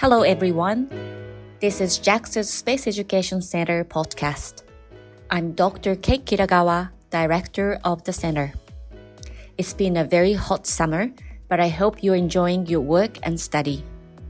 Hello everyone. This is JAXA's Space Education Center podcast. I'm Dr. Kate Kitagawa, Director of the center. It's been a very hot summer, but I hope you're enjoying your work and study.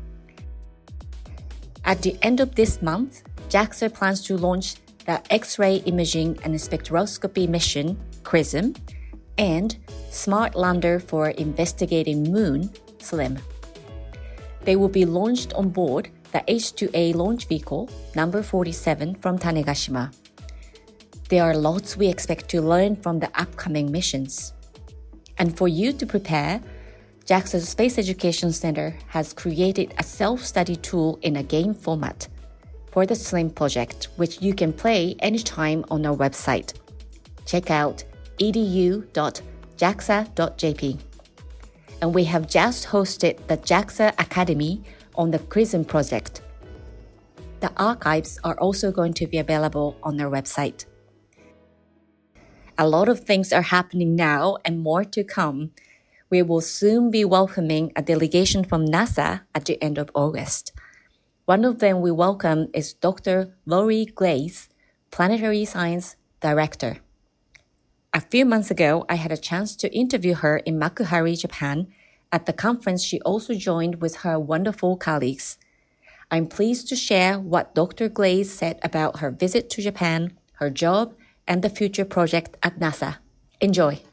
At the end of this month, JAXA plans to launch the X-ray Imaging and Spectroscopy mission, XRISM, and Smart Lander for Investigating Moon, SLIM. They will be launched on board the H2A launch vehicle, number 47 from Tanegashima. There are lots we expect to learn from the upcoming missions. And for you to prepare, JAXA's Space Education Center has created a self-study tool in a game format for the SLIM project, which you can play anytime on our website. Check out edu.jaxa.jp. And we have just hosted the JAXA Academy on the XRISM project. The archives are also going to be available on our website. A lot of things are happening now and more to come. We will soon be welcoming a delegation from NASA at the end of August. One of them we welcome is Dr. Lori Glaze, Planetary Science Director. A few months ago, I had a chance to interview her in Makuhari, Japan. At the conference, she also joined with her wonderful colleagues. I'm pleased to share what Dr. Glaze said about her visit to Japan, her job, and the future project at NASA. Enjoy.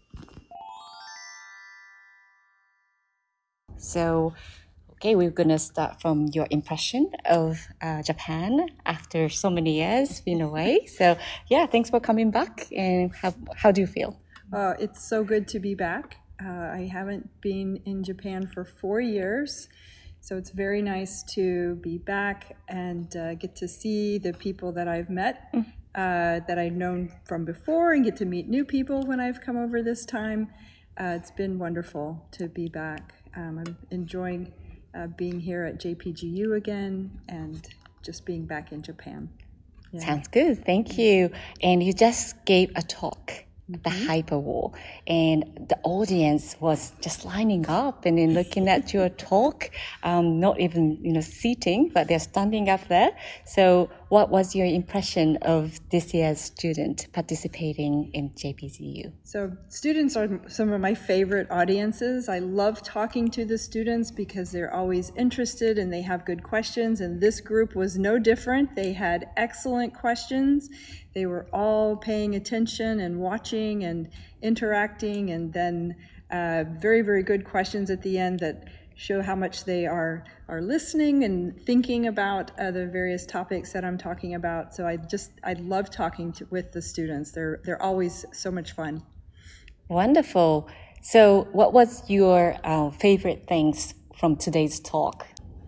So, we're going to start from your impression of Japan after so many years being away. So, thanks for coming back. And how do you feel? It's so good to be back. I haven't been in Japan for 4 years. So it's very nice to be back and get to see the people that I've met, that I've known from before, and get to meet new people when I've come over this time. It's been wonderful to be back. I'm enjoying being here at JPGU again and just being back in Japan. Yeah. Sounds good. Thank you. And you just gave a talk at the Hyperwall, and the audience was just lining up and then looking at your talk, not even seating, but they're standing up there. So what was your impression of this year's student participating in JPGU? So students are some of my favorite audiences. I love talking to the students because they're always interested and they have good questions, and this group was no different. They had excellent questions. They were all paying attention and watching and interacting, and then very, very good questions at the end that show how much they are listening and thinking about the various topics that I'm talking about. So I love talking with the students. They're always so much fun. Wonderful. So what was your favorite things from today's talk?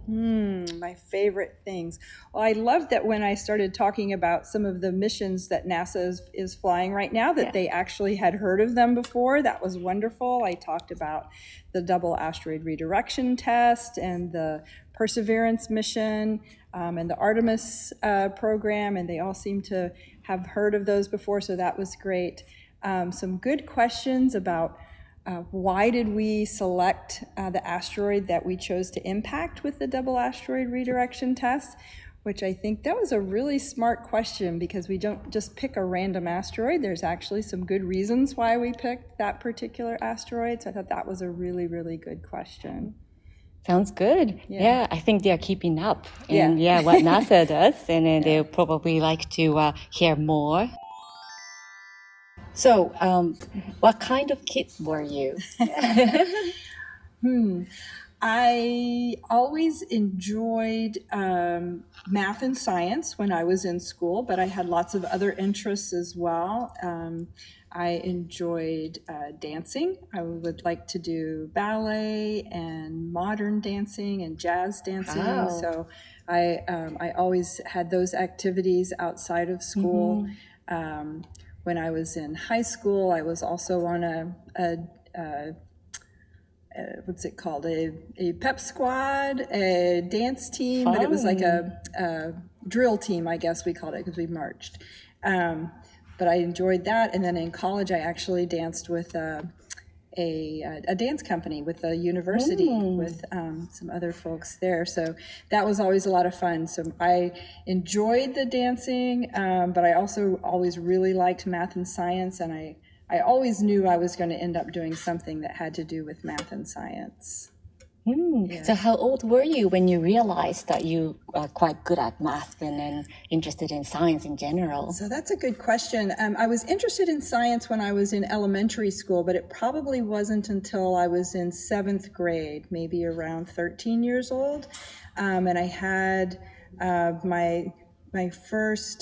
My favorite things. Well, I love that when I started talking about some of the missions that NASA is flying right now, that they actually had heard of them before. That was wonderful. I talked about the Double Asteroid Redirection Test and the Perseverance mission and the Artemis program, and they all seem to have heard of those before, so that was great. Some good questions about why did we select the asteroid that we chose to impact with the Double Asteroid Redirection Test, which I think that was a really smart question because we don't just pick a random asteroid. There's actually some good reasons why we picked that particular asteroid. So I thought that was a really, really good question. Sounds good. Yeah, I think they are keeping up. And what NASA does, and then they'll probably like to hear more. So, what kind of kid were you? I always enjoyed math and science when I was in school, but I had lots of other interests as well. I enjoyed dancing. I would like to do ballet and modern dancing and jazz dancing. Wow. So I always had those activities outside of school. When I was in high school, I was also on what's it called? A pep squad, a dance team, but it was like a drill team, I guess we called it, because we marched. But I enjoyed that. And then in college, I actually danced with a a dance company with a university with some other folks there. So that was always a lot of fun. So I enjoyed the dancing, but I also always really liked math and science, and I always knew I was going to end up doing something that had to do with math and science. Yeah. So how old were you when you realized that you are quite good at math and interested in science in general? So that's a good question. I was interested in science when I was in elementary school, but it probably wasn't until I was in 7th grade, maybe around 13 years old. And I had my first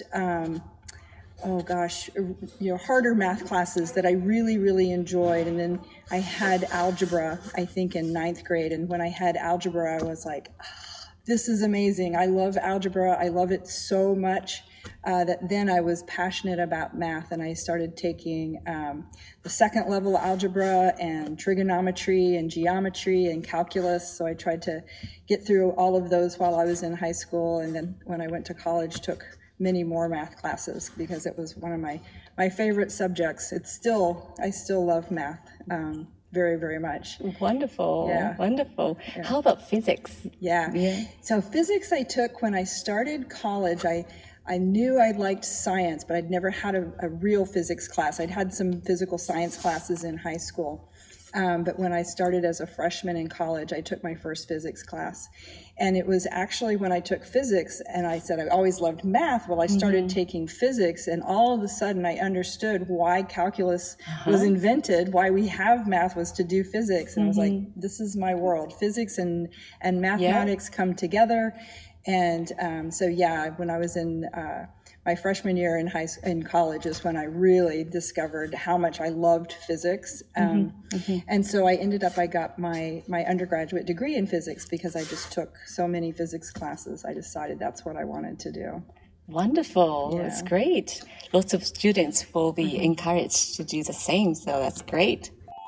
harder math classes that I really, really enjoyed. And then I had algebra, I think, in 9th grade. And when I had algebra, I was like, this is amazing. I love algebra. I love it so much that then I was passionate about math. And I started taking the 2nd level algebra and trigonometry and geometry and calculus. So I tried to get through all of those while I was in high school. And then when I went to college, took many more math classes because it was one of my favorite subjects. I still love math very, very much. Wonderful. Yeah. Wonderful. Yeah. How about physics? Yeah. So physics I took when I started college. I knew I liked science, but I'd never had a real physics class. I'd had some physical science classes in high school. But when I started as a freshman in college, I took my first physics class. And it was actually when I took physics, and I said I always loved math. Well, I started taking physics, and all of a sudden I understood why calculus was invented, why we have math was to do physics. And I was like, this is my world. Physics and mathematics come together. And when I was in my freshman year in college is when I really discovered how much I loved physics. And so I got my undergraduate degree in physics because I just took so many physics classes. I decided that's what I wanted to do. Wonderful. Yeah. That's great. Lots of students will be encouraged to do the same, so that's great.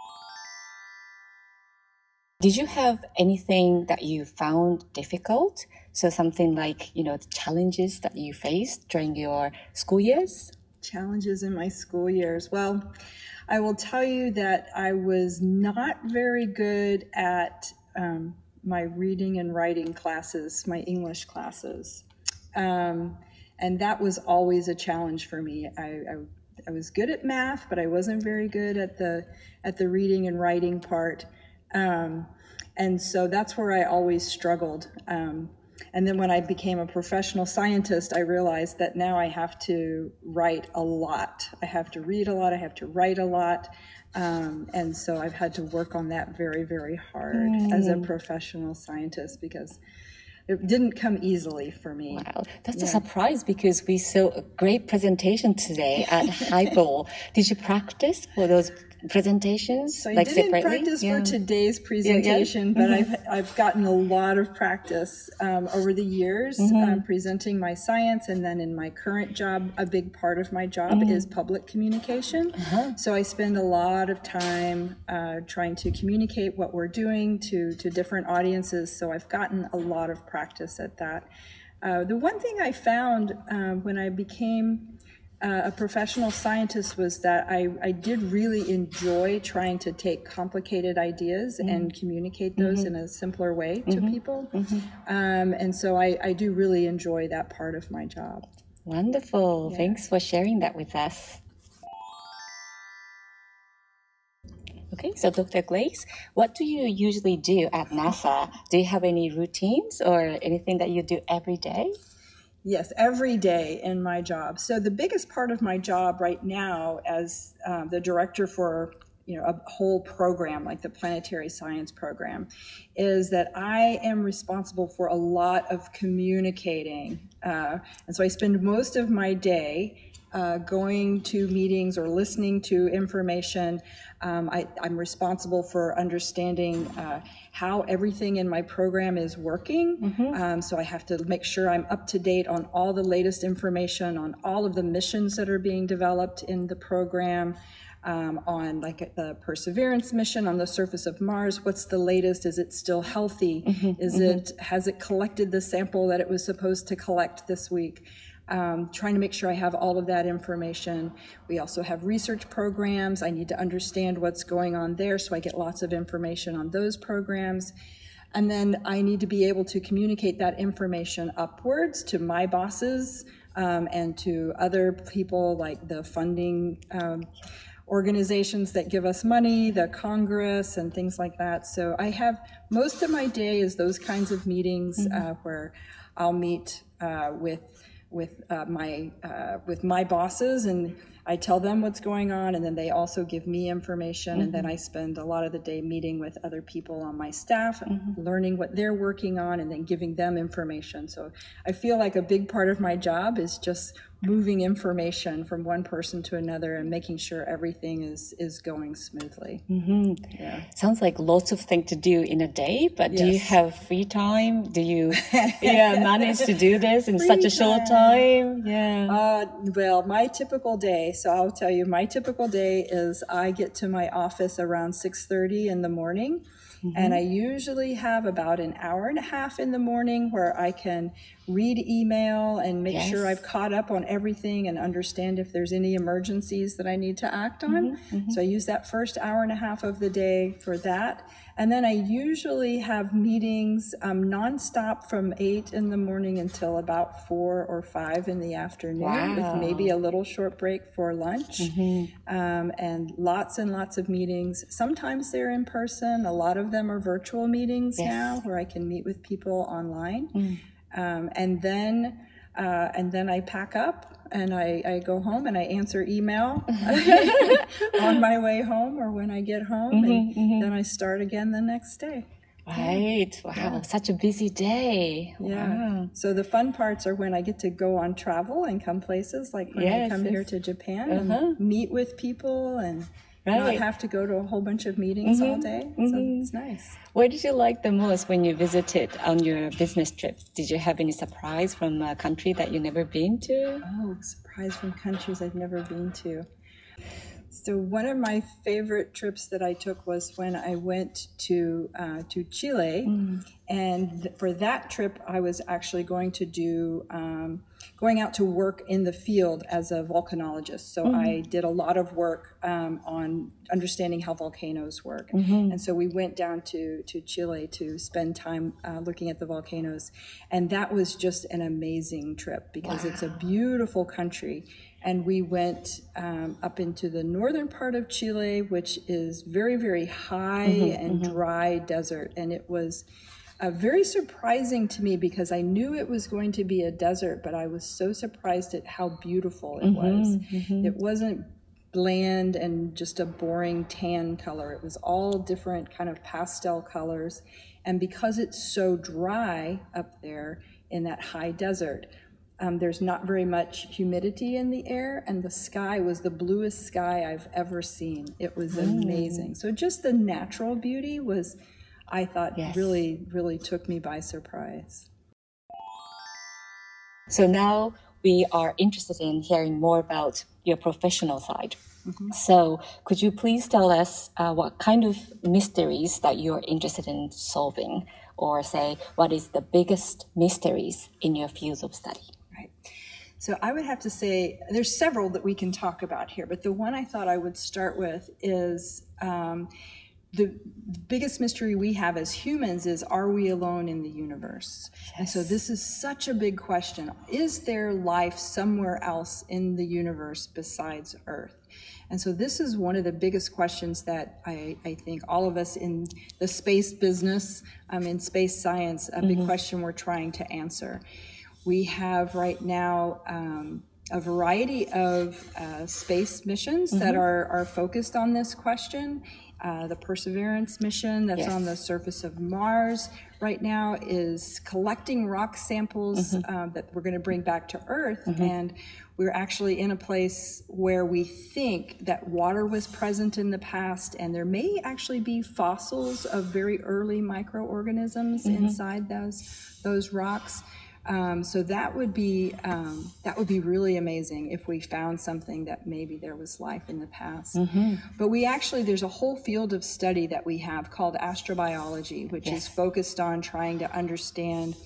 Did you have anything that you found difficult? So something like, the challenges that you faced during your school years? Challenges in my school years. Well, I will tell you that I was not very good at my reading and writing classes, my English classes. And that was always a challenge for me. I was good at math, but I wasn't very good at the reading and writing part. And so that's where I always struggled. And then when I became a professional scientist, I realized that now I have to write a lot. I have to read a lot. I have to write a lot. And so I've had to work on that very, very hard as a professional scientist because it didn't come easily for me. Wow, that's a surprise because we saw a great presentation today at HighBall. Did you practice for those presentations? So I didn't practice for today's presentation, but I've gotten a lot of practice over the years presenting my science, and then in my current job, a big part of my job is public communication. So I spend a lot of time trying to communicate what we're doing to different audiences. So I've gotten a lot of practice at that. The one thing I found when I became a professional scientist was that I did really enjoy trying to take complicated ideas and communicate those in a simpler way to people. And so I do really enjoy that part of my job. Wonderful. Yeah. Thanks for sharing that with us. Okay, so Dr. Glaze, what do you usually do at NASA? Do you have any routines or anything that you do every day? Yes, every day in my job. So the biggest part of my job right now as the director for a whole program like the Planetary Science Program is that I am responsible for a lot of communicating. And so I spend most of my day going to meetings or listening to information. I'm responsible for understanding how everything in my program is working. So I have to make sure I'm up to date on all the latest information, on all of the missions that are being developed in the program, on like the Perseverance mission on the surface of Mars. What's the latest? Is it still healthy? Has it collected the sample that it was supposed to collect this week? trying to make sure I have all of that information. We also have research programs. I need to understand what's going on there, so I get lots of information on those programs. And then I need to be able to communicate that information upwards to my bosses and to other people like the funding organizations that give us money, the Congress and things like that. So I have, most of my day is those kinds of meetings where I'll meet with my bosses, and I tell them what's going on, and then they also give me information, and then I spend a lot of the day meeting with other people on my staff, learning what they're working on, and then giving them information. So I feel like a big part of my job is just moving information from one person to another and making sure everything is going smoothly. Yeah. Sounds like lots of things to do in a day, but do you have free time? Do you manage to do this in such a short time? Well, my typical day, so I'll tell you, my typical day is I get to my office around 6:30 in the morning. And I usually have about an hour and a half in the morning where I can read email and make sure I've caught up on everything and understand if there's any emergencies that I need to act on. So I use that first hour and a half of the day for that. And then I usually have meetings nonstop from 8 in the morning until about 4 or 5 in the afternoon, with maybe a little short break for lunch. And lots of meetings. Sometimes they're in person. A lot of them are virtual meetings now where I can meet with people online. And then I pack up and I go home and I answer email on my way home or when I get home, and then I start again the next day. Right. Wow. Such a busy day. Wow. So the fun parts are when I get to go on travel and come places, like when I come here to Japan and meet with people and not have to go to a whole bunch of meetings all day. So it's nice. What did you like the most when you visited on your business trip? Did you have any surprise from a country that you've never been to? Oh, surprise from countries I've never been to. So one of my favorite trips that I took was when I went to Chile, and for that trip I was actually going to do going out to work in the field as a volcanologist. So I did a lot of work on understanding how volcanoes work, and so we went down to Chile to spend time looking at the volcanoes, and that was just an amazing trip because it's a beautiful country. And we went up into the northern part of Chile, which is very, very high and dry desert. And it was very surprising to me because I knew it was going to be a desert, but I was so surprised at how beautiful it was. It wasn't bland and just a boring tan color. It was all different kind of pastel colors. And because it's so dry up there in that high desert, there's not very much humidity in the air, and the sky was the bluest sky I've ever seen. It was amazing. So just the natural beauty was, I thought, really, really took me by surprise. So now we are interested in hearing more about your professional side. So could you please tell us what kind of mysteries that you're interested in solving, or say what is the biggest mysteries in your fields of study? Right. So I would have to say there's several that we can talk about here, but the one I thought I would start with is the biggest mystery we have as humans is, are we alone in the universe? And so this is such a big question. Is there life somewhere else in the universe besides Earth? And so this is one of the biggest questions that I think all of us in the space business, in space science, a big question we're trying to answer. We have right now a variety of space missions that are focused on this question. The Perseverance mission that's on the surface of Mars right now is collecting rock samples that we're going to bring back to Earth. And we're actually in a place where we think that water was present in the past, and there may actually be fossils of very early microorganisms inside those rocks. So that would be really amazing if we found something that maybe there was life in the past. But there's a whole field of study that we have called astrobiology, which is focused on trying to understand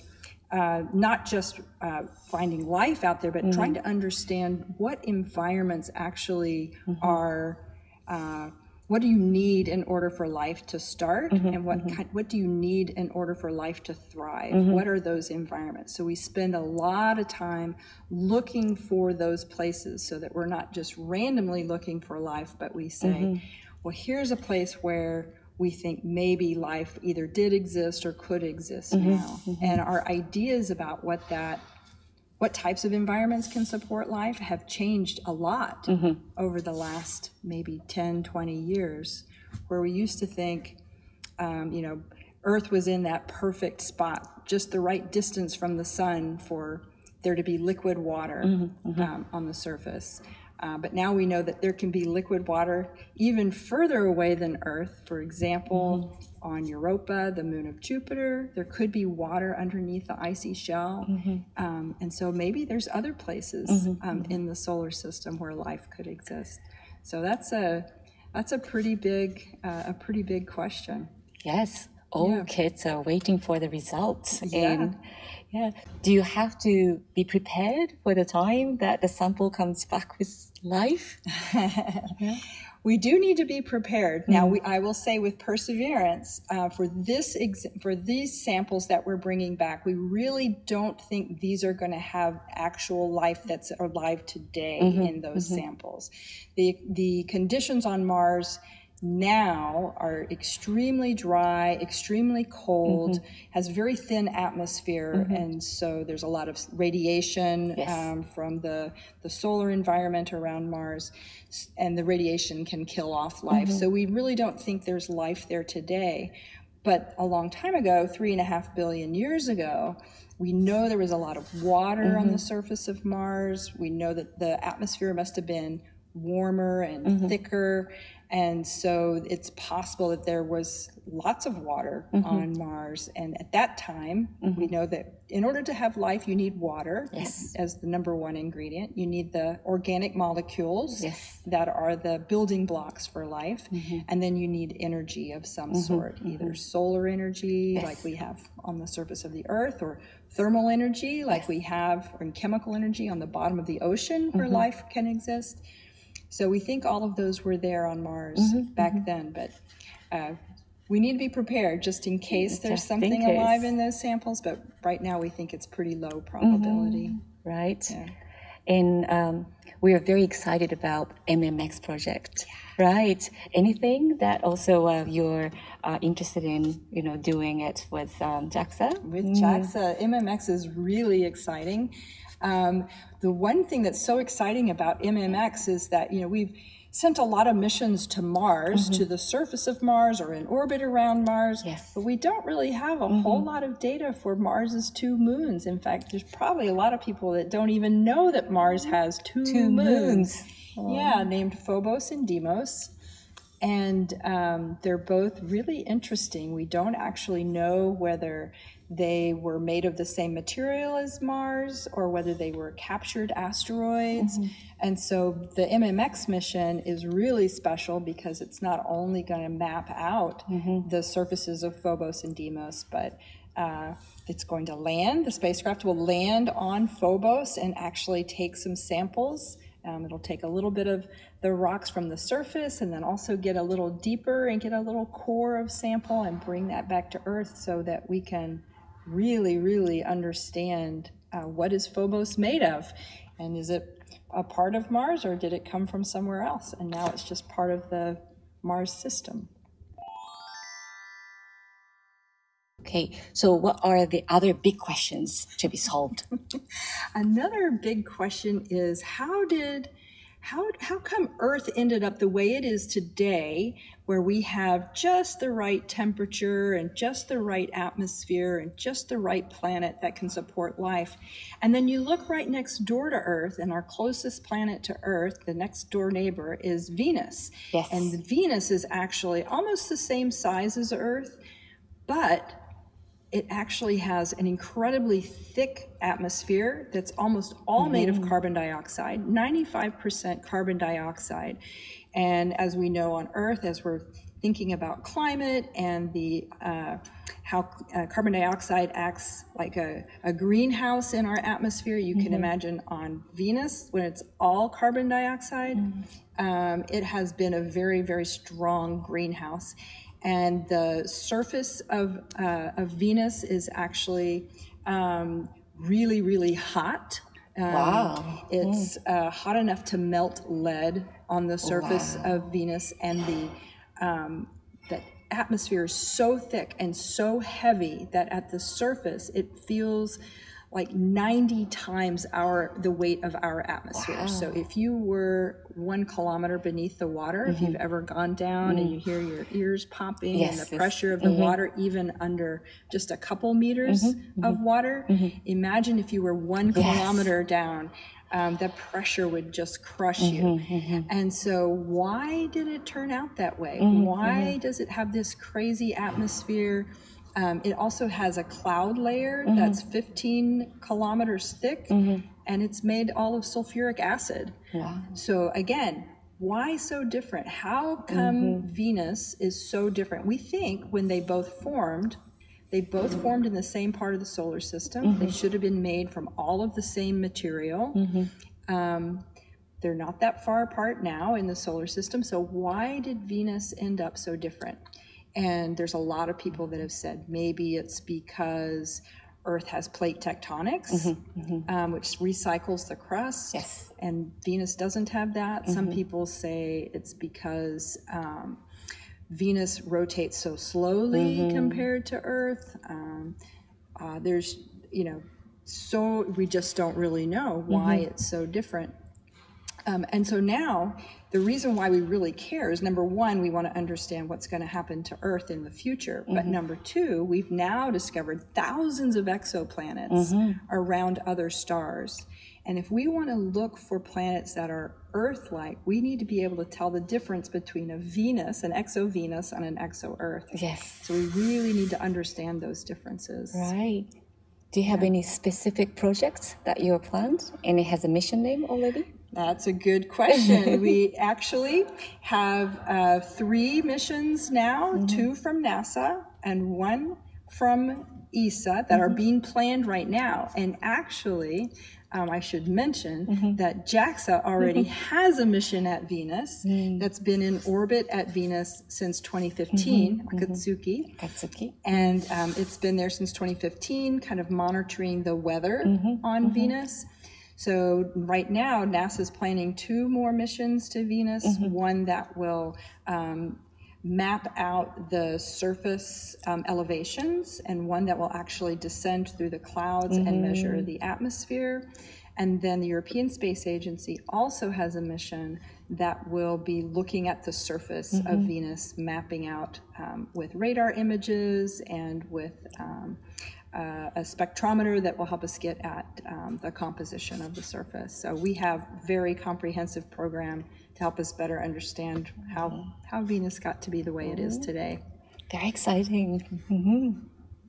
not just finding life out there, but trying to understand what environments actually are. What do you need in order for life to start, and what do you need in order for life to thrive? What are those environments? So we spend a lot of time looking for those places, so that we're not just randomly looking for life, but we say, well, here's a place where we think maybe life either did exist or could exist now. And our ideas about what types of environments can support life have changed a lot over the last maybe 10, 20 years, where we used to think, Earth was in that perfect spot, just the right distance from the sun for there to be liquid water on the surface. But now we know that there can be liquid water even further away than Earth. For example, on Europa, the moon of Jupiter, there could be water underneath the icy shell. And so maybe there's other places in the solar system where life could exist. So that's a pretty big question. Yes. All kids are waiting for the results. And do you have to be prepared for the time that the sample comes back with life? We do need to be prepared. Now, I will say with Perseverance, for these samples that we're bringing back, we really don't think these are going to have actual life that's alive today in those samples. The conditions on Mars now are extremely dry, extremely cold, has very thin atmosphere, and so there's a lot of radiation from the solar environment around Mars, and the radiation can kill off life. So we really don't think there's life there today. But a long time ago, 3.5 billion years ago, we know there was a lot of water on the surface of Mars. We know that the atmosphere must have been warmer and thicker. And so it's possible that there was lots of water on Mars. And at that time, we know that in order to have life, you need water as the number one ingredient. You need the organic molecules that are the building blocks for life. And then you need energy of some sort, either solar energy like we have on the surface of the Earth, or thermal energy like we have, or chemical energy on the bottom of the ocean where life can exist. So we think all of those were there on Mars back then, but we need to be prepared just in case there's something alive in those samples. But right now we think it's pretty low probability. Right. Yeah. And we are very excited about MMX project. Right. Anything that also you're interested in, doing it with JAXA? With JAXA, MMX is really exciting. The one thing that's so exciting about MMX is that, we've sent a lot of missions to Mars, to the surface of Mars or in orbit around Mars, but we don't really have a whole lot of data for Mars's 2 moons. In fact, there's probably a lot of people that don't even know that Mars has two moons. Yeah, named Phobos and Deimos. And they're both really interesting. We don't actually know whether they were made of the same material as Mars or whether they were captured asteroids. And so the MMX mission is really special because it's not only going to map out the surfaces of Phobos and Deimos, but it's going to land. The spacecraft will land on Phobos and actually take some samples. It'll take a little bit of the rocks from the surface and then also get a little deeper and get a little core of sample and bring that back to Earth so that we can really, really understand what is Phobos made of, and is it a part of Mars or did it come from somewhere else? And now it's just part of the Mars system. Okay, so what are the other big questions to be solved? Another big question is how come Earth ended up the way it is today, where we have just the right temperature and just the right atmosphere and just the right planet that can support life? And then you look right next door to Earth, and our closest planet to Earth, the next door neighbor, is Venus. Yes. And Venus is actually almost the same size as Earth, but it actually has an incredibly thick atmosphere that's almost all made of carbon dioxide, 95% carbon dioxide. And as we know on Earth, as we're thinking about climate and how carbon dioxide acts like a greenhouse in our atmosphere. You can imagine on Venus, when it's all carbon dioxide, it has been a very, very strong greenhouse. And the surface of Venus is actually really, really hot. Wow. It's hot enough to melt lead on the surface of Venus, and the atmosphere is so thick and so heavy that at the surface it feels like 90 times the weight of our atmosphere. Wow. So if you were 1 kilometer beneath the water, if you've ever gone down and you hear your ears popping and the pressure of the water, even under just a couple meters of water, imagine if you were 1 kilometer down, the pressure would just crush you. And so why did it turn out that way? Why does it have this crazy atmosphere? It also has a cloud layer that's 15 kilometers thick, and it's made all of sulfuric acid. Wow. So again, why so different? How come Venus is so different? We think when they both formed in the same part of the solar system. They should have been made from all of the same material. They're not that far apart now in the solar system. So why did Venus end up so different? And there's a lot of people that have said maybe it's because Earth has plate tectonics, which recycles the crust, and Venus doesn't have that. Some people say it's because Venus rotates so slowly compared to Earth. There's, so we just don't really know why it's so different. And so now the reason why we really care is, number one, we want to understand what's going to happen to Earth in the future. But number two, we've now discovered thousands of exoplanets around other stars. And if we want to look for planets that are Earth-like, we need to be able to tell the difference between a Venus, an exo-Venus, and an exo-Earth. Yes. So we really need to understand those differences. Right. Do you have any specific projects that you have planned? And it has a mission name already? That's a good question. We actually have 3 missions now, 2 from NASA and 1 from ESA that are being planned right now. And actually, I should mention that JAXA already has a mission at Venus that's been in orbit at Venus since 2015, Akatsuki. And it's been there since 2015, kind of monitoring the weather on Venus. So right now, NASA's planning 2 more missions to Venus, one that will map out the surface elevations, and one that will actually descend through the clouds and measure the atmosphere. And then the European Space Agency also has a mission that will be looking at the surface of Venus, mapping out with radar images and with a spectrometer that will help us get at the composition of the surface. So we have a very comprehensive program to help us better understand how Venus got to be the way it is today. Very exciting.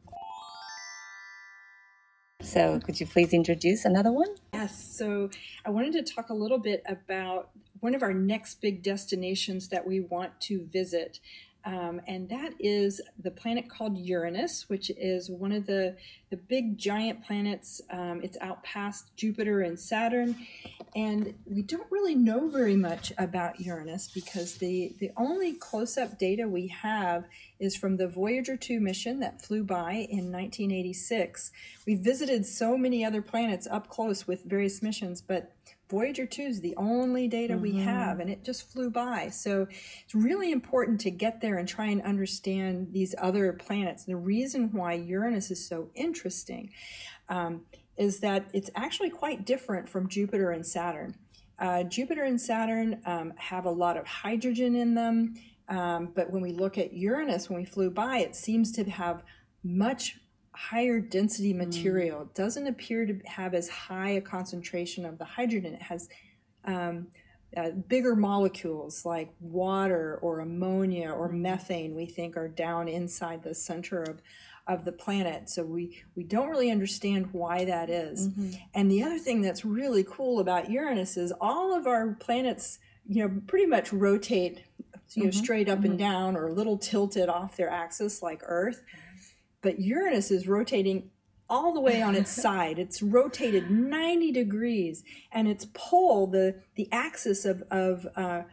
So could you please introduce another one? Yes, so I wanted to talk a little bit about one of our next big destinations that we want to visit. And that is the planet called Uranus, which is one of the big giant planets. It's out past Jupiter and Saturn. And we don't really know very much about Uranus because the only close-up data we have is from the Voyager 2 mission that flew by in 1986. We visited so many other planets up close with various missions, but Voyager 2 is the only data we have, and it just flew by. So it's really important to get there and try and understand these other planets. The reason why Uranus is so interesting is that it's actually quite different from Jupiter and Saturn. Jupiter and Saturn have a lot of hydrogen in them, but when we look at Uranus, when we flew by, it seems to have much higher density material. It doesn't appear to have as high a concentration of the hydrogen. It has bigger molecules like water or ammonia or methane, we think, are down inside the center of the planet. So we don't really understand why that is. And the other thing that's really cool about Uranus is all of our planets, pretty much rotate, straight up and down or a little tilted off their axis like Earth. but Uranus is rotating all the way on its side. It's rotated 90 degrees, and its pole, the axis of the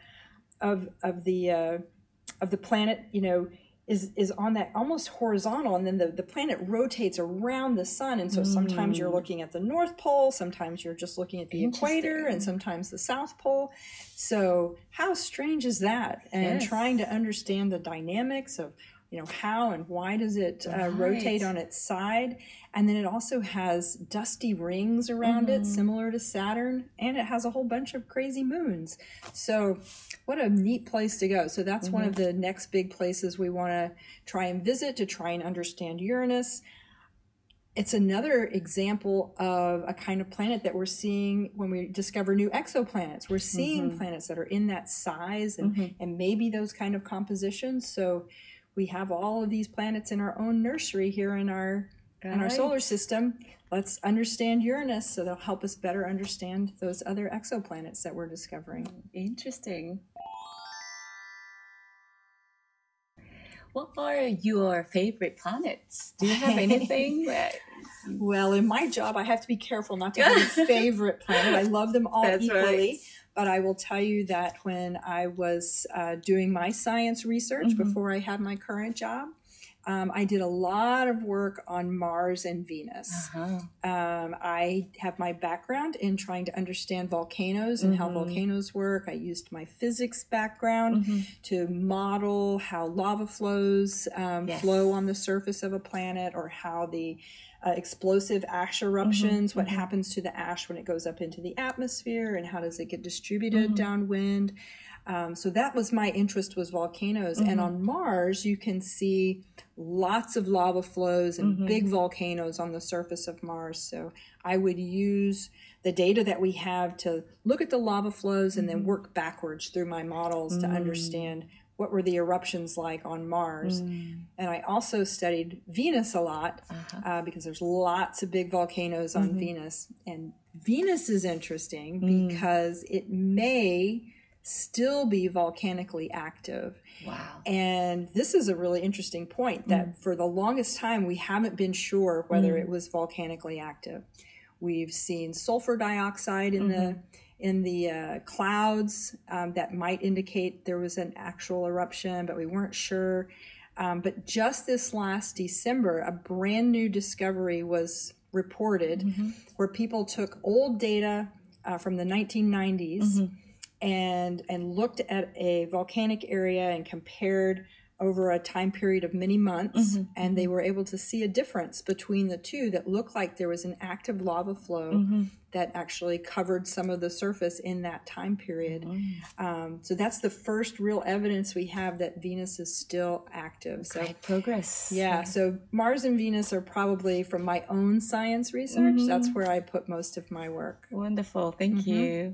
planet, is on that almost horizontal, and then the planet rotates around the sun, and so sometimes you're looking at the North Pole, sometimes you're just looking at the equator, and sometimes the South Pole. So how strange is that? And trying to understand the dynamics of how and why does it rotate on its side. And then it also has dusty rings around it, similar to Saturn, and it has a whole bunch of crazy moons. So what a neat place to go. So that's one of the next big places we want to try and visit to try and understand Uranus. It's another example of a kind of planet that we're seeing when we discover new exoplanets. We're seeing planets that are in that size and maybe those kind of compositions. So we have all of these planets in our own nursery here in our solar system. Let's understand Uranus, so they'll help us better understand those other exoplanets that we're discovering. Interesting. What are your favorite planets? Do you have anything? Well, in my job, I have to be careful not to have a favorite planet. I love them all equally. Right. But I will tell you that when I was doing my science research before I had my current job, I did a lot of work on Mars and Venus. I have my background in trying to understand volcanoes and how volcanoes work. I used my physics background to model how lava flows flow on the surface of a planet, or how the explosive ash eruptions, what happens to the ash when it goes up into the atmosphere, and how does it get distributed downwind. So that was my interest, was volcanoes. And on Mars, you can see lots of lava flows and big volcanoes on the surface of Mars. So I would use the data that we have to look at the lava flows and then work backwards through my models to understand what were the eruptions like on Mars. And I also studied Venus a lot because there's lots of big volcanoes on Venus. And Venus is interesting because it may still be volcanically active. Wow. And this is a really interesting point, that for the longest time we haven't been sure whether it was volcanically active. We've seen sulfur dioxide in the clouds that might indicate there was an actual eruption, but we weren't sure. But just this last December, a brand new discovery was reported where people took old data from the 1990s and looked at a volcanic area and compared over a time period of many months, and they were able to see a difference between the two that looked like there was an active lava flow that actually covered some of the surface in that time period. So that's the first real evidence we have that Venus is still active. So great progress. Yeah, so Mars and Venus are probably, from my own science research, that's where I put most of my work. Wonderful, thank you.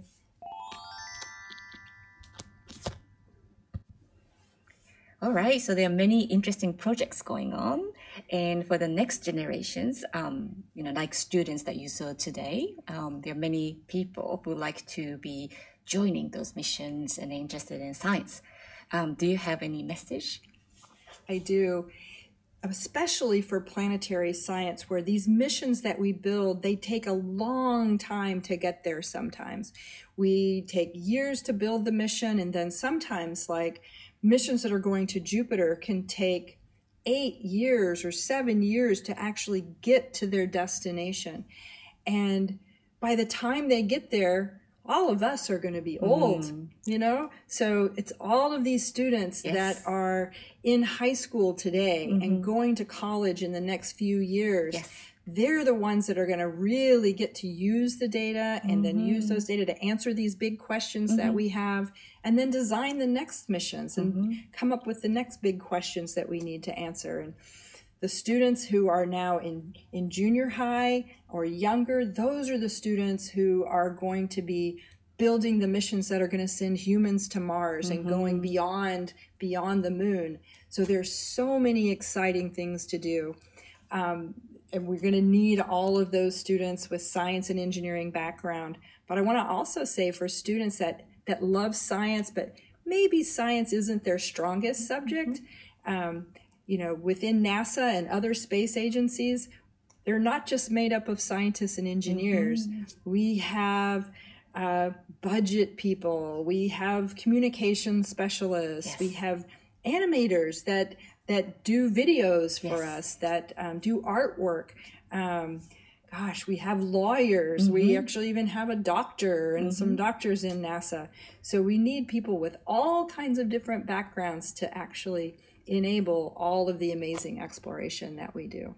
All right, so there are many interesting projects going on. And for the next generations, like students that you saw today, there are many people who like to be joining those missions and interested in science. Do you have any message? I do, especially for planetary science, where these missions that we build, they take a long time to get there sometimes. We take years to build the mission, and then sometimes, like, missions that are going to Jupiter can take 8 years or 7 years to actually get to their destination. And by the time they get there, all of us are going to be old, So it's all of these students that are in high school today and going to college in the next few years. They're the ones that are going to really get to use the data and then use those data to answer these big questions that we have, and then design the next missions and come up with the next big questions that we need to answer. And the students who are now in junior high or younger, those are the students who are going to be building the missions that are going to send humans to Mars and going beyond the moon. So there's so many exciting things to do. And we're going to need all of those students with science and engineering background. But I want to also say, for students that love science, but maybe science isn't their strongest subject, within NASA and other space agencies, they're not just made up of scientists and engineers. We have budget people, we have communication specialists, we have animators that do videos for us, that do artwork. We have lawyers. We actually even have a doctor and some doctors in NASA. So we need people with all kinds of different backgrounds to actually enable all of the amazing exploration that we do.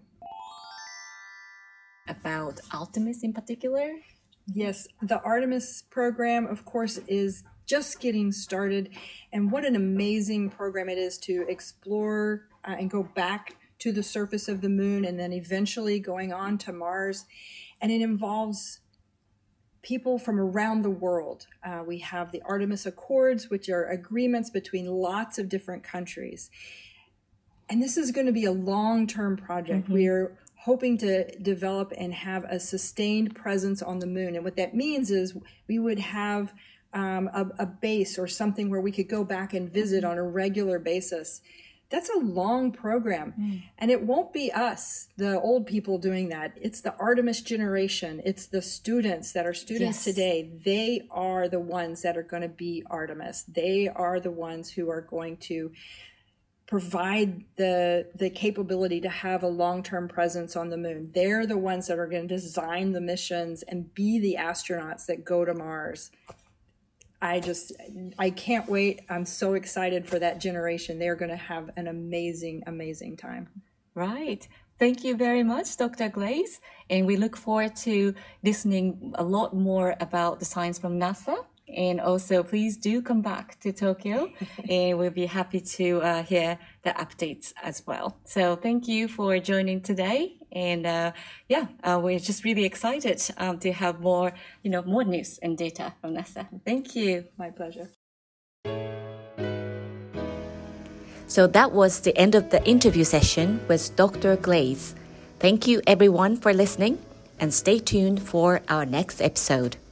About Artemis in particular? Yes, the Artemis program, of course, is just getting started. And what an amazing program it is to explore and go back to the surface of the moon and then eventually going on to Mars. And it involves people from around the world. We have the Artemis Accords, which are agreements between lots of different countries. And this is going to be a long-term project. We're hoping to develop and have a sustained presence on the moon. And what that means is we would have a base or something where we could go back and visit on a regular basis. That's a long program. And it won't be us, the old people, doing that. It's the Artemis generation. It's the students that are students today. They are the ones that are going to be Artemis. They are the ones who are going to provide the capability to have a long-term presence on the moon. They're the ones that are going to design the missions and be the astronauts that go to Mars. I can't wait. I'm so excited for that generation. They're going to have an amazing, amazing time. Right. Thank you very much, Dr. Glaze. And we look forward to listening a lot more about the science from NASA. And also, please do come back to Tokyo, and we'll be happy to hear the updates as well. So thank you for joining today. And we're just really excited to have more news and data from NASA. Thank you. My pleasure. So that was the end of the interview session with Dr. Glaze. Thank you everyone for listening, and stay tuned for our next episode.